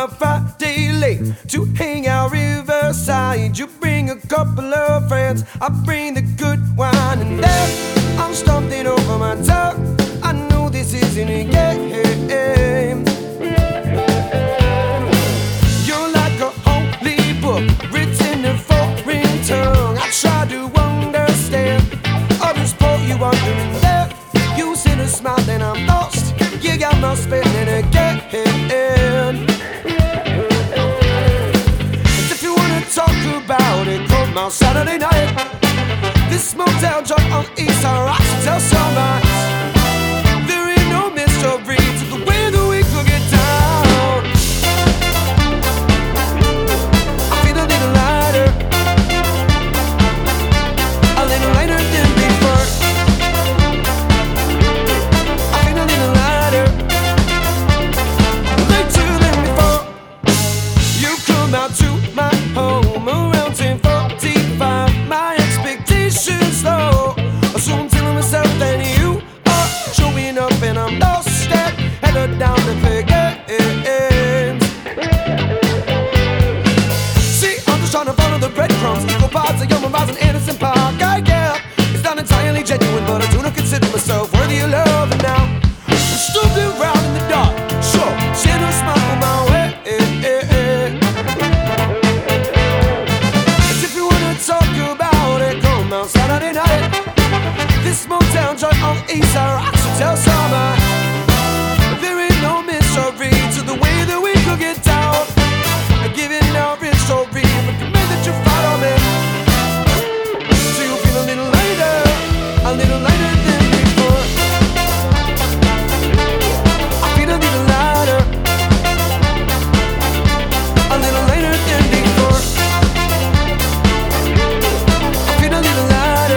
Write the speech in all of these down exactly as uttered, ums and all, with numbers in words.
my Friday late to hang out riverside. You bring a couple of friends, I bring the good wine, and then I'm stumbling over my tongue. I know this isn't a game. You're like a holy book written in foreign tongue. I try to understand all this put you under and there. You see the smile, then I'm lost. You got my spinning again. And if you wanna talk about it, come out Saturday night. This motel joint on East Side rocks until sunrise. There ain't no mystery to the way that we could get down. I feel a little lighter, a little lighter than before. I feel a little lighter, lighter than before. You come out to my home around ten forty-five. My expectations low, so I'm telling myself that you are showing up and I'm lost and headed down the begins. See, I'm just trying to follow the breadcrumbs. Equal parts of human rights and innocent park. I get it's not entirely genuine, but I do not consider myself worthy of love. And now I'm stooping around in the dark, sure, send a smile on my way. As if you wanna talk about it, come out Saturday night. This motel joint on East Side rocks until summer. There ain't no mystery to the way that we could get down. Giving out real story, but the minute that you follow me, so you feel a little lighter, a little lighter than before. I feel a little lighter, a little lighter than before. I feel a little lighter,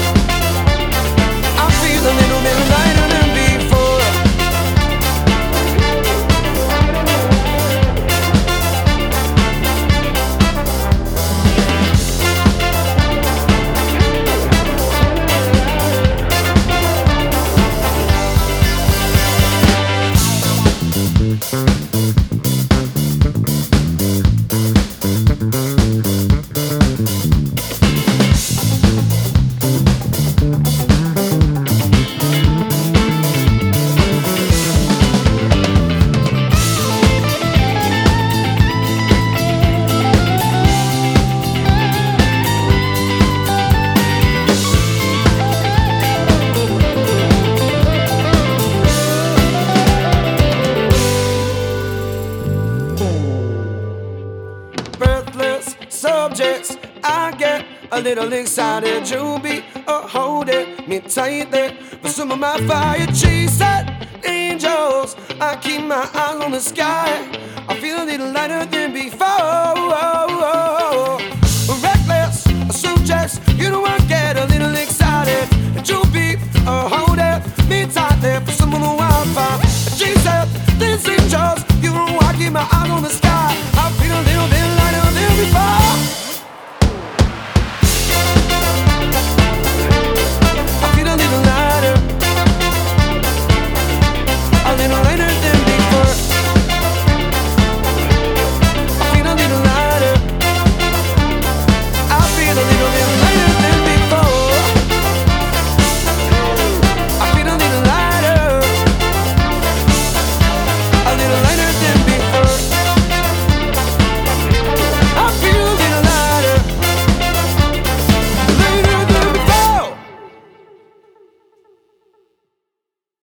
I feel a little bit lighter than before. Breathless subjects, I get a little excited. You be a holding me tightly, but some of my fire chasing angels. I keep my eyes on the sky. I feel a little lighter than before.